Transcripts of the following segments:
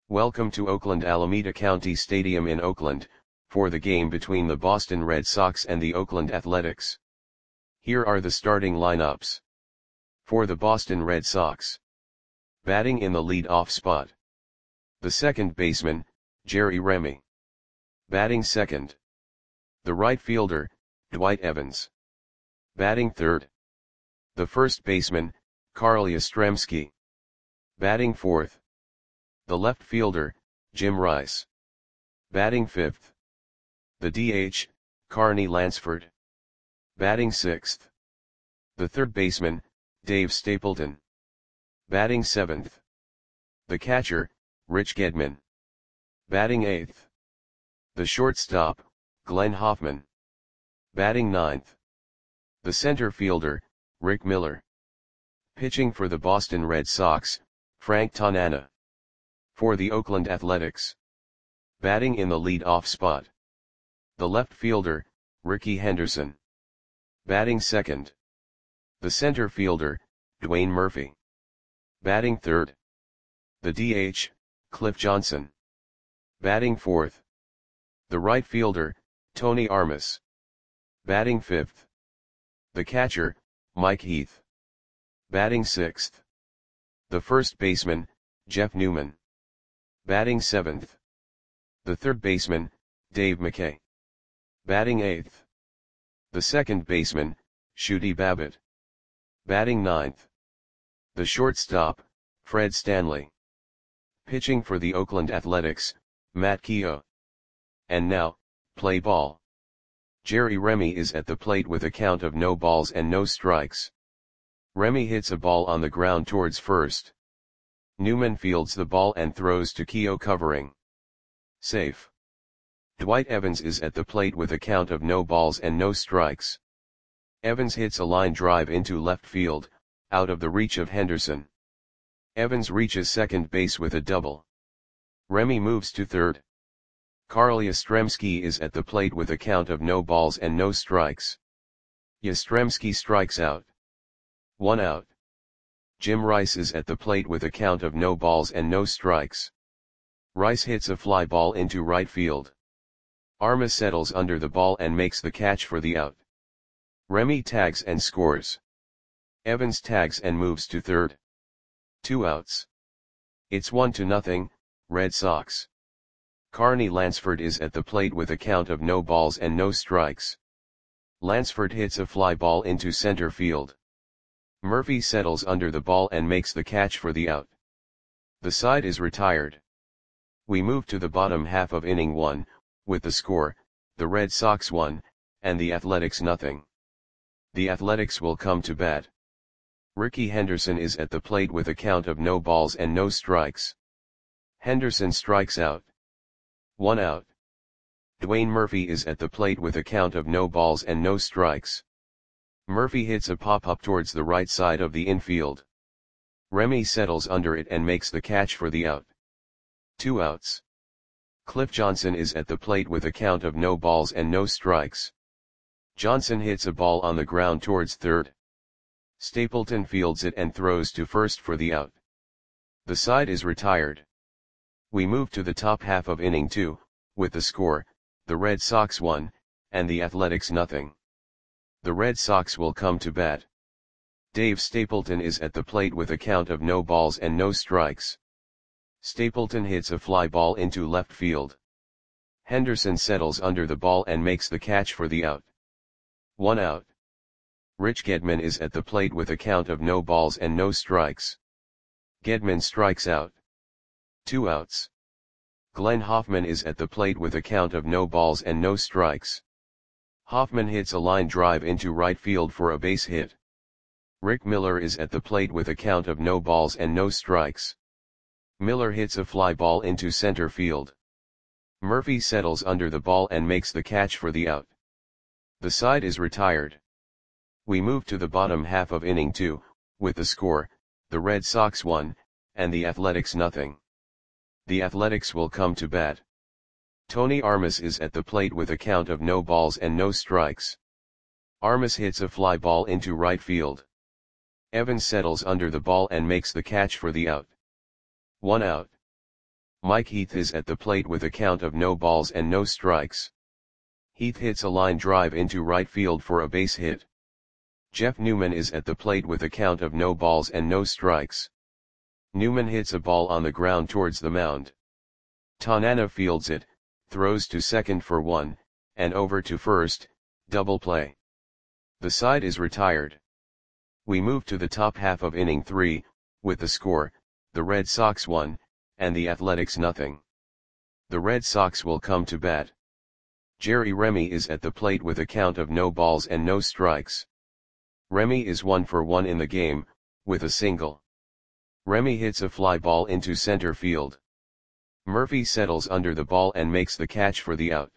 Welcome to Oakland Alameda County Stadium in Oakland, for the game between the Boston Red Sox and the Oakland Athletics. Here are the starting lineups. For the Boston Red Sox. Batting in the lead-off spot. The second baseman, Jerry Remy. Batting second. The right fielder, Dwight Evans. Batting third. The first baseman, Carl Yastrzemski. Batting fourth. The left fielder, Jim Rice. Batting fifth. The DH, Carney Lansford. Batting sixth. The third baseman, Dave Stapleton. Batting seventh. The catcher, Rich Gedman. Batting eighth. The shortstop, Glenn Hoffman. Batting ninth. The center fielder, Rick Miller. Pitching for the Boston Red Sox, Frank Tanana. For the Oakland Athletics. Batting in the lead-off spot. The left fielder, Rickey Henderson. Batting second. The center fielder, Dwayne Murphy. Batting third. The DH, Cliff Johnson. Batting fourth. The right fielder, Tony Armas. Batting fifth. The catcher, Mike Heath. Batting sixth. The first baseman, Jeff Newman. Batting seventh. The third baseman, Dave McKay. Batting eighth. The second baseman, Shooty Babbitt. Batting ninth. The shortstop, Fred Stanley. Pitching for the Oakland Athletics, Matt Keogh. And now, play ball. Jerry Remy is at the plate with a count of no balls and no strikes. Remy hits a ball on the ground towards first. Newman fields the ball and throws to Keogh covering. Safe. Dwight Evans is at the plate with a count of no balls and no strikes. Evans hits a line drive into left field, out of the reach of Henderson. Evans reaches second base with a double. Remy moves to third. Carl Yastrzemski is at the plate with a count of no balls and no strikes. Yastrzemski strikes out. 1 out. Jim Rice is at the plate with a count of no balls and no strikes. Rice hits a fly ball into right field. Armas settles under the ball and makes the catch for the out. Remy tags and scores. Evans tags and moves to third. 2 outs. It's 1-0, Red Sox. Carney Lansford is at the plate with a count of no balls and no strikes. Lansford hits a fly ball into center field. Murphy settles under the ball and makes the catch for the out. The side is retired. We move to the bottom half of inning 1, with the score, the Red Sox 1, and the Athletics 0. The Athletics will come to bat. Rickey Henderson is at the plate with a count of no balls and no strikes. Henderson strikes out. 1 out. Dwayne Murphy is at the plate with a count of no balls and no strikes. Murphy hits a pop-up towards the right side of the infield. Remy settles under it and makes the catch for the out. 2 outs. Cliff Johnson is at the plate with a count of no balls and no strikes. Johnson hits a ball on the ground towards third. Stapleton fields it and throws to first for the out. The side is retired. We move to the top half of inning 2, with the score, the Red Sox 1, and the Athletics 0. The Red Sox will come to bat. Dave Stapleton is at the plate with a count of no balls and no strikes. Stapleton hits a fly ball into left field. Henderson settles under the ball and makes the catch for the out. 1 out. Rich Gedman is at the plate with a count of no balls and no strikes. Gedman strikes out. 2 outs. Glenn Hoffman is at the plate with a count of no balls and no strikes. Hoffman hits a line drive into right field for a base hit. Rick Miller is at the plate with a count of no balls and no strikes. Miller hits a fly ball into center field. Murphy settles under the ball and makes the catch for the out. The side is retired. We move to the bottom half of inning 2, with the score, the Red Sox 1, and the Athletics 0. The Athletics will come to bat. Tony Armas is at the plate with a count of no balls and no strikes. Armas hits a fly ball into right field. Evans settles under the ball and makes the catch for the out. 1 out. Mike Heath is at the plate with a count of no balls and no strikes. Heath hits a line drive into right field for a base hit. Jeff Newman is at the plate with a count of no balls and no strikes. Newman hits a ball on the ground towards the mound. Tanana fields it, throws to second for one, and over to first, double play. The side is retired. We move to the top half of inning 3, with the score, the Red Sox 1, and the Athletics nothing. The Red Sox will come to bat. Jerry Remy is at the plate with a count of no balls and no strikes. Remy is 1 for 1 in the game, with a single. Remy hits a fly ball into center field. Murphy settles under the ball and makes the catch for the out.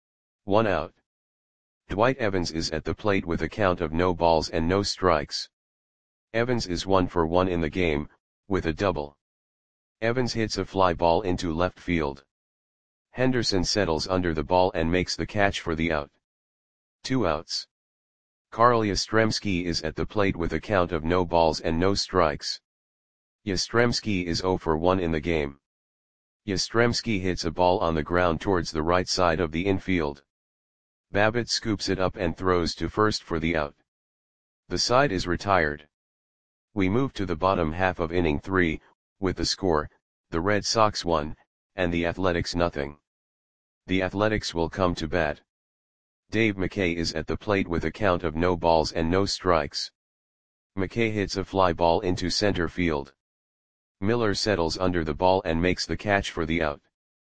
1 out. Dwight Evans is at the plate with a count of no balls and no strikes. Evans is 1 for 1 in the game, with a double. Evans hits a fly ball into left field. Henderson settles under the ball and makes the catch for the out. 2 outs. Carl Yastrzemski is at the plate with a count of no balls and no strikes. Yastrzemski is 0 for 1 in the game. Yastrzemski hits a ball on the ground towards the right side of the infield. Babbitt scoops it up and throws to first for the out. The side is retired. We move to the bottom half of inning 3, with the score, the Red Sox 1, and the Athletics nothing. The Athletics will come to bat. Dave McKay is at the plate with a count of no balls and no strikes. McKay hits a fly ball into center field. Miller settles under the ball and makes the catch for the out.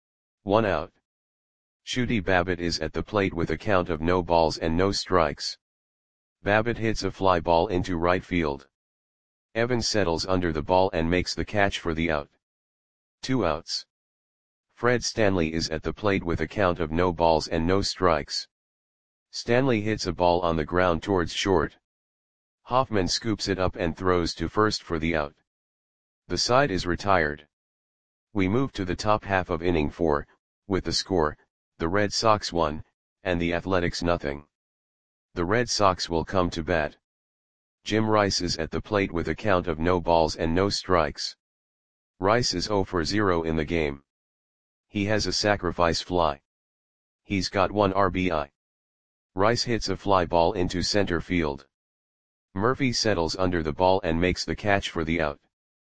1 out. Shooty Babbitt is at the plate with a count of no balls and no strikes. Babbitt hits a fly ball into right field. Evans settles under the ball and makes the catch for the out. 2 outs. Fred Stanley is at the plate with a count of no balls and no strikes. Stanley hits a ball on the ground towards short. Hoffman scoops it up and throws to first for the out. The side is retired. We move to the top half of inning 4, with the score, the Red Sox 1, and the Athletics nothing. The Red Sox will come to bat. Jim Rice is at the plate with a count of no balls and no strikes. Rice is 0 for 0 in the game. He has a sacrifice fly. He's got 1 RBI. Rice hits a fly ball into center field. Murphy settles under the ball and makes the catch for the out.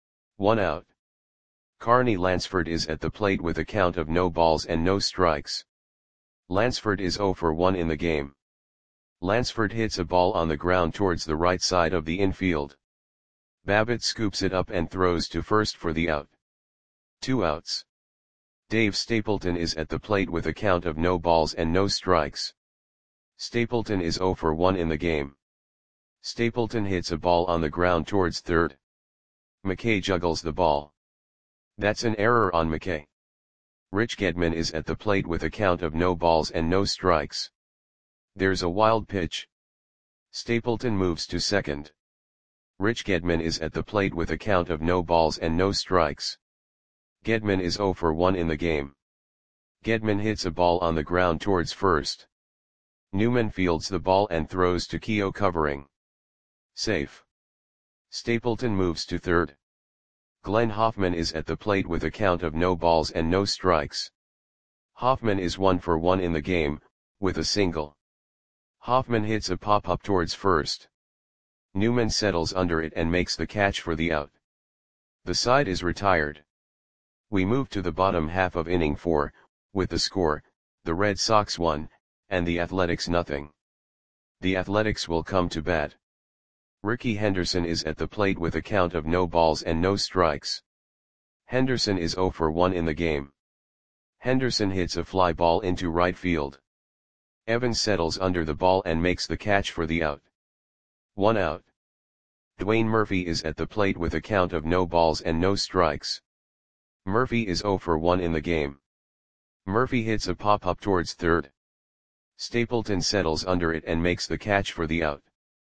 1 out. Carney Lansford is at the plate with a count of no balls and no strikes. Lansford is 0 for 1 in the game. Lansford hits a ball on the ground towards the right side of the infield. Babbitt scoops it up and throws to first for the out. 2 outs. Dave Stapleton is at the plate with a count of no balls and no strikes. Stapleton is 0 for 1 in the game. Stapleton hits a ball on the ground towards third. McKay juggles the ball. That's an error on McKay. Rich Gedman is at the plate with a count of no balls and no strikes. There's a wild pitch. Stapleton moves to second. Rich Gedman is at the plate with a count of no balls and no strikes. Gedman is 0 for 1 in the game. Gedman hits a ball on the ground towards first. Newman fields the ball and throws to Keogh covering. Safe. Stapleton moves to third. Glenn Hoffman is at the plate with a count of no balls and no strikes. Hoffman is 1 for 1 in the game, with a single. Hoffman hits a pop-up towards first. Newman settles under it and makes the catch for the out. The side is retired. We move to the bottom half of inning 4, with the score, the Red Sox 1, and the Athletics nothing. The Athletics will come to bat. Ricky Henderson is at the plate with a count of no balls and no strikes. Henderson is 0 for 1 in the game. Henderson hits a fly ball into right field. Evans settles under the ball and makes the catch for the out. 1 out. Dwayne Murphy is at the plate with a count of no balls and no strikes. Murphy is 0 for 1 in the game. Murphy hits a pop-up towards third. Stapleton settles under it and makes the catch for the out.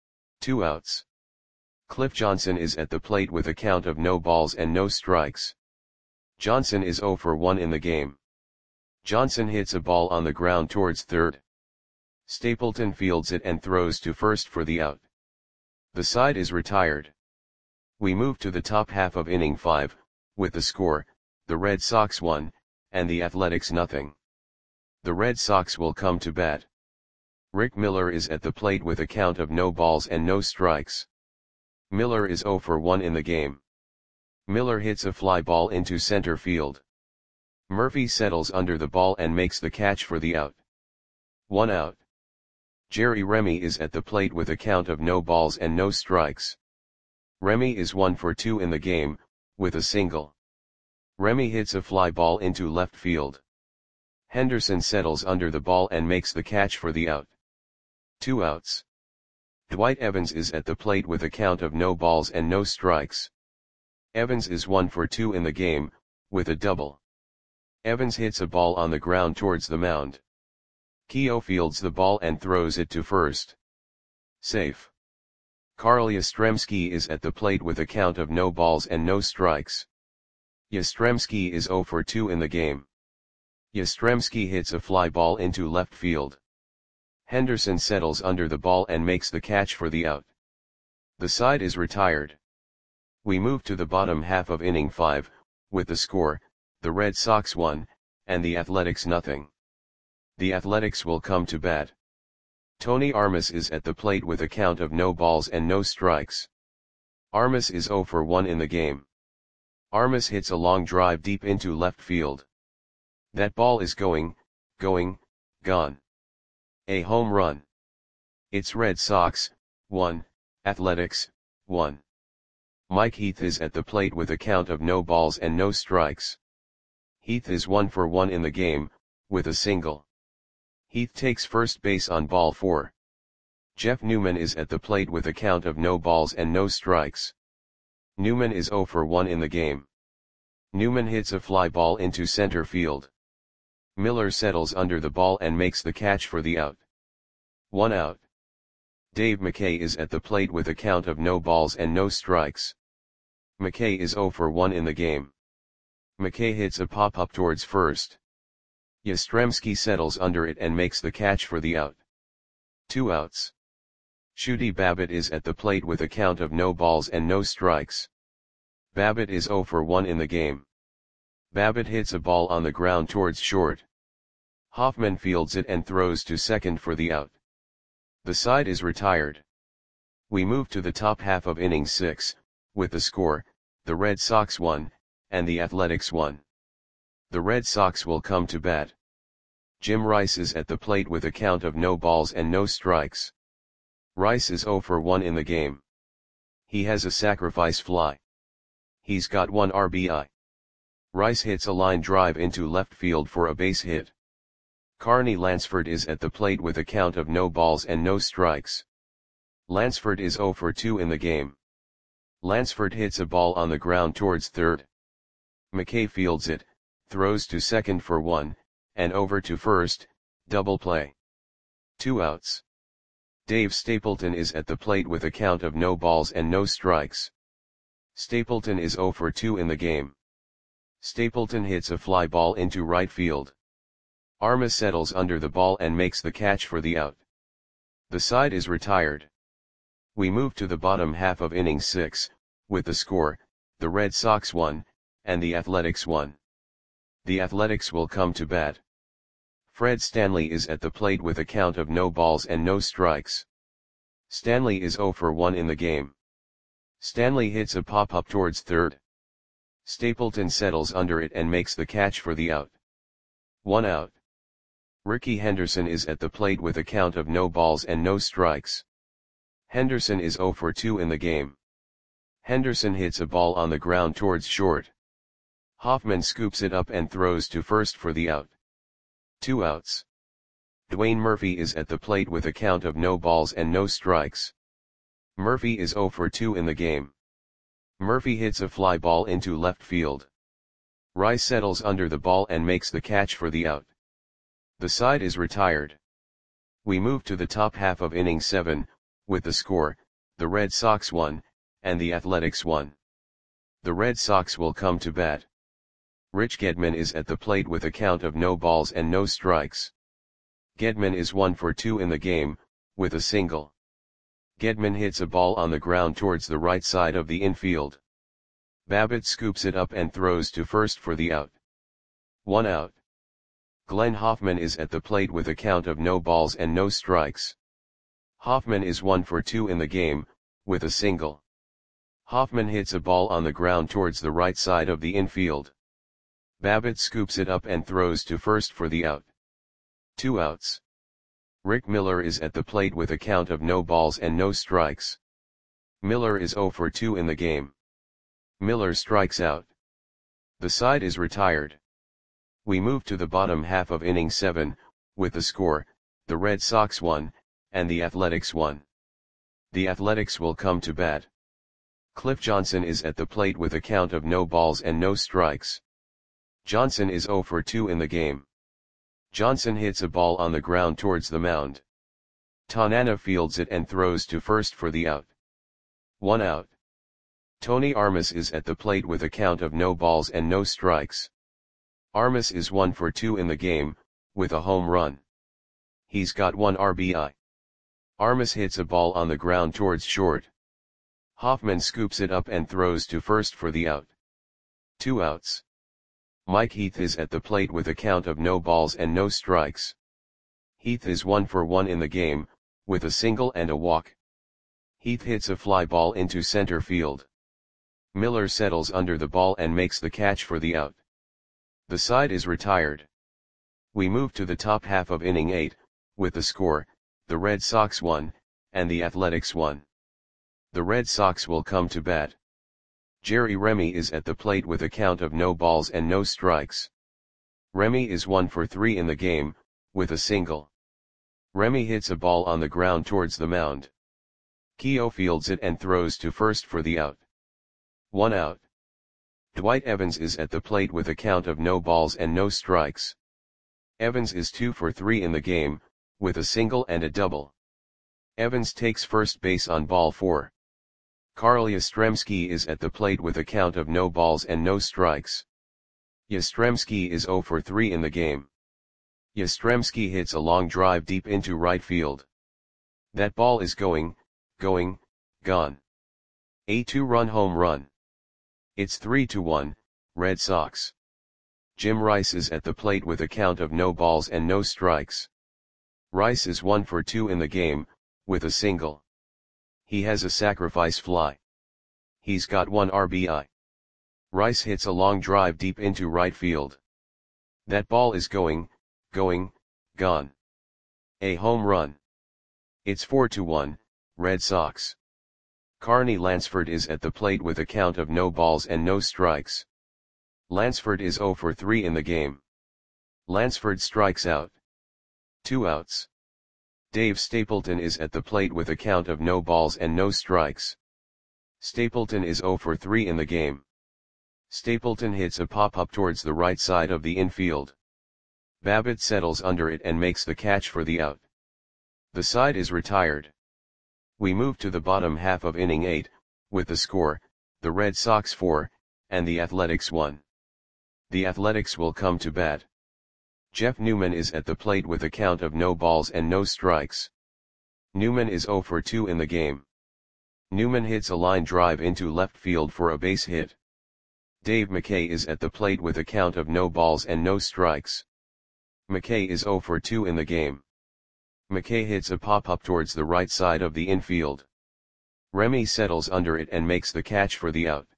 2 outs. Cliff Johnson is at the plate with a count of no balls and no strikes. Johnson is 0 for 1 in the game. Johnson hits a ball on the ground towards third. Stapleton fields it and throws to first for the out. The side is retired. We move to the top half of inning 5, with the score, the Red Sox 1, and the Athletics nothing. The Red Sox will come to bat. Rick Miller is at the plate with a count of no balls and no strikes. Miller is 0 for 1 in the game. Miller hits a fly ball into center field. Murphy settles under the ball and makes the catch for the out. 1 out. Jerry Remy is at the plate with a count of no balls and no strikes. Remy is 1 for 2 in the game, with a single. Remy hits a fly ball into left field. Henderson settles under the ball and makes the catch for the out. 2 outs. Dwight Evans is at the plate with a count of no balls and no strikes. Evans is 1 for 2 in the game, with a double. Evans hits a ball on the ground towards the mound. Keogh fields the ball and throws it to first. Safe. Carl Yastrzemski is at the plate with a count of no balls and no strikes. Yastrzemski is 0 for 2 in the game. Yastrzemski hits a fly ball into left field. Henderson settles under the ball and makes the catch for the out. The side is retired. We move to the bottom half of inning 5, with the score, the Red Sox 1, and the Athletics nothing. The Athletics will come to bat. Tony Armas is at the plate with a count of no balls and no strikes. Armas is 0 for 1 in the game. Armas hits a long drive deep into left field. That ball is gone. A home run. It's Red Sox 1, Athletics 1. Mike Heath is at the plate with a count of no balls and no strikes. Heath is 1 for 1 in the game, with a single. Heath takes first base on ball 4. Jeff Newman is at the plate with a count of no balls and no strikes. Newman is 0 for 1 in the game. Newman hits a fly ball into center field. Miller settles under the ball and makes the catch for the out. 1 out. Dave McKay is at the plate with a count of no balls and no strikes. McKay is 0 for 1 in the game. McKay hits a pop-up towards first. Yastrzemski settles under it and makes the catch for the out. 2 outs. Shooty Babbitt is at the plate with a count of no balls and no strikes. Babbitt is 0 for 1 in the game. Babbitt hits a ball on the ground towards short. Hoffman fields it and throws to second for the out. The side is retired. We move to the top half of inning 6, with the score, the Red Sox 1, and the Athletics 1. The Red Sox will come to bat. Jim Rice is at the plate with a count of no balls and no strikes. Rice is 0 for 1 in the game. He has a sacrifice fly. He's got 1 RBI. Rice hits a line drive into left field for a base hit. Carney Lansford is at the plate with a count of no balls and no strikes. Lansford is 0 for 2 in the game. Lansford hits a ball on the ground towards third. McKay fields it, throws to second for 1, and over to first, double play. 2 outs. Dave Stapleton is at the plate with a count of no balls and no strikes. Stapleton is 0 for 2 in the game. Stapleton hits a fly ball into right field. Armas settles under the ball and makes the catch for the out. The side is retired. We move to the bottom half of inning 6, with the score, the Red Sox 1, and the Athletics 1. The Athletics will come to bat. Fred Stanley is at the plate with a count of no balls and no strikes. Stanley is 0 for 1 in the game. Stanley hits a pop-up towards third. Stapleton settles under it and makes the catch for the out. 1 out. Ricky Henderson is at the plate with a count of no balls and no strikes. Henderson is 0 for 2 in the game. Henderson hits a ball on the ground towards short. Hoffman scoops it up and throws to first for the out. 2 outs. Dwayne Murphy is at the plate with a count of no balls and no strikes. Murphy is 0 for 2 in the game. Murphy hits a fly ball into left field. Rice settles under the ball and makes the catch for the out. The side is retired. We move to the top half of inning 7, with the score, the Red Sox 1, and the Athletics 1. The Red Sox will come to bat. Rich Gedman is at the plate with a count of no balls and no strikes. Gedman is 1 for 2 in the game, with a single. Gedman hits a ball on the ground towards the right side of the infield. Babbitt scoops it up and throws to first for the out. 1 out. Glenn Hoffman is at the plate with a count of no balls and no strikes. Hoffman is 1 for 2 in the game, with a single. Hoffman hits a ball on the ground towards the right side of the infield. Babbitt scoops it up and throws to first for the out. 2 outs. Rick Miller is at the plate with a count of no balls and no strikes. Miller is 0 for 2 in the game. Miller strikes out. The side is retired. We move to the bottom half of inning 7, with the score, the Red Sox 1, and the Athletics 1. The Athletics will come to bat. Cliff Johnson is at the plate with a count of no balls and no strikes. Johnson is 0 for 2 in the game. Johnson hits a ball on the ground towards the mound. Tanana fields it and throws to first for the out. 1 out. Tony Armas is at the plate with a count of no balls and no strikes. Armas is 1 for 2 in the game, with a home run. He's got 1 RBI. Armas hits a ball on the ground towards short. Hoffman scoops it up and throws to first for the out. 2 outs. Mike Heath is at the plate with a count of no balls and no strikes. Heath is 1 for 1 in the game, with a single and a walk. Heath hits a fly ball into center field. Miller settles under the ball and makes the catch for the out. The side is retired. We move to the top half of inning 8, with the score, the Red Sox 1, and the Athletics 1. The Red Sox will come to bat. Jerry Remy is at the plate with a count of no balls and no strikes. Remy is 1 for 3 in the game, with a single. Remy hits a ball on the ground towards the mound. Keogh fields it and throws to first for the out. 1 out. Dwight Evans is at the plate with a count of no balls and no strikes. Evans is 2 for 3 in the game, with a single and a double. Evans takes first base on ball 4. Carl Yastrzemski is at the plate with a count of no balls and no strikes. Yastrzemski is 0 for 3 in the game. Yastrzemski hits a long drive deep into right field. That ball is going, gone. A 2-run home run. It's 3-1, Red Sox. Jim Rice is at the plate with a count of no balls and no strikes. Rice is 1 for 2 in the game, with a single. He has a sacrifice fly. He's got 1 RBI. Rice hits a long drive deep into right field. That ball is going, gone. A home run. It's 4-1, Red Sox. Carney Lansford is at the plate with a count of no balls and no strikes. Lansford is 0 for 3 in the game. Lansford strikes out. 2 outs. Dave Stapleton is at the plate with a count of no balls and no strikes. Stapleton is 0 for 3 in the game. Stapleton hits a pop-up towards the right side of the infield. Babbitt settles under it and makes the catch for the out. The side is retired. We move to the bottom half of inning 8, with the score, the Red Sox 4, and the Athletics 1. The Athletics will come to bat. Jeff Newman is at the plate with a count of no balls and no strikes. Newman is 0 for 2 in the game. Newman hits a line drive into left field for a base hit. Dave McKay is at the plate with a count of no balls and no strikes. McKay is 0 for 2 in the game. McKay hits a pop-up towards the right side of the infield. Remy settles under it and makes the catch for the out.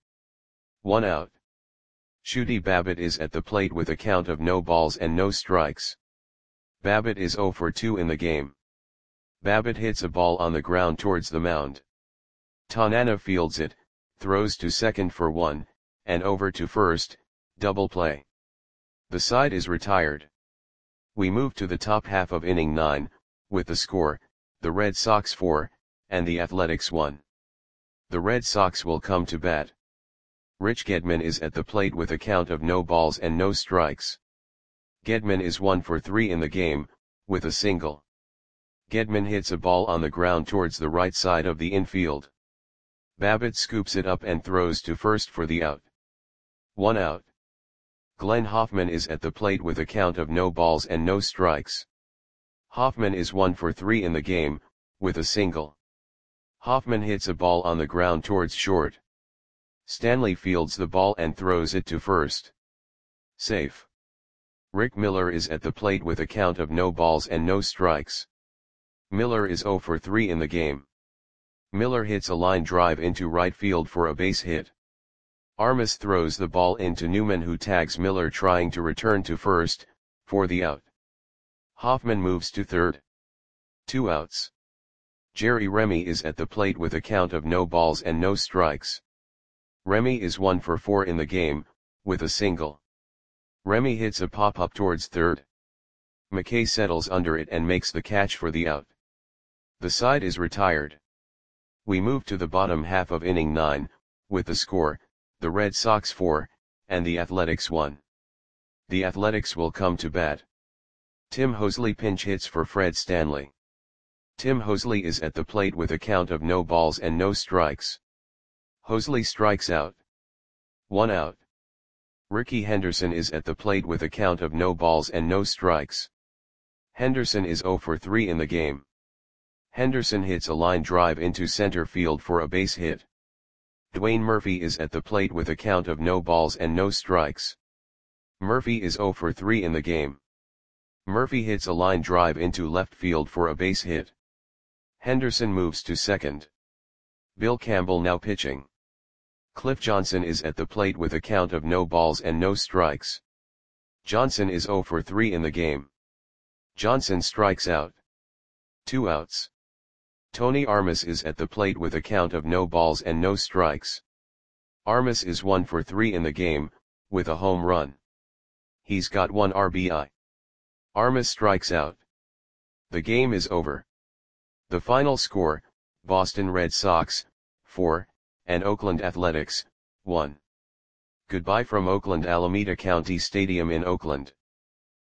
1 out. Shooty Babbitt is at the plate with a count of no balls and no strikes. Babbitt is 0 for 2 in the game. Babbitt hits a ball on the ground towards the mound. Tanana fields it, throws to second for 1, and over to first, double play. The side is retired. We move to the top half of inning 9, with the score, the Red Sox 4, and the Athletics 1. The Red Sox will come to bat. Rich Gedman is at the plate with a count of no balls and no strikes. Gedman is 1 for 3 in the game, with a single. Gedman hits a ball on the ground towards the right side of the infield. Babbitt scoops it up and throws to first for the out. 1 out. Glenn Hoffman is at the plate with a count of no balls and no strikes. Hoffman is 1 for 3 in the game, with a single. Hoffman hits a ball on the ground towards short. Stanley fields the ball and throws it to first. Safe. Rick Miller is at the plate with a count of no balls and no strikes. Miller is 0 for 3 in the game. Miller hits a line drive into right field for a base hit. Armas throws the ball into Newman, who tags Miller trying to return to first, for the out. Hoffman moves to third. 2 outs. Jerry Remy is at the plate with a count of no balls and no strikes. Remy is 1 for 4 in the game, with a single. Remy hits a pop-up towards third. McKay settles under it and makes the catch for the out. The side is retired. We move to the bottom half of inning 9, with the score, the Red Sox 4, and the Athletics 1. The Athletics will come to bat. Tim Hosley pinch hits for Fred Stanley. Tim Hosley is at the plate with a count of no balls and no strikes. Hosley strikes out. 1 out. Ricky Henderson is at the plate with a count of no balls and no strikes. Henderson is 0 for 3 in the game. Henderson hits a line drive into center field for a base hit. Dwayne Murphy is at the plate with a count of no balls and no strikes. Murphy is 0 for 3 in the game. Murphy hits a line drive into left field for a base hit. Henderson moves to second. Bill Campbell now pitching. Cliff Johnson is at the plate with a count of no balls and no strikes. Johnson is 0 for 3 in the game. Johnson strikes out. 2 outs. Tony Armas is at the plate with a count of no balls and no strikes. Armas is 1 for 3 in the game, with a home run. He's got 1 RBI. Armas strikes out. The game is over. The final score, Boston Red Sox, 4, and Oakland Athletics, 1. Goodbye from Oakland Alameda County Stadium in Oakland.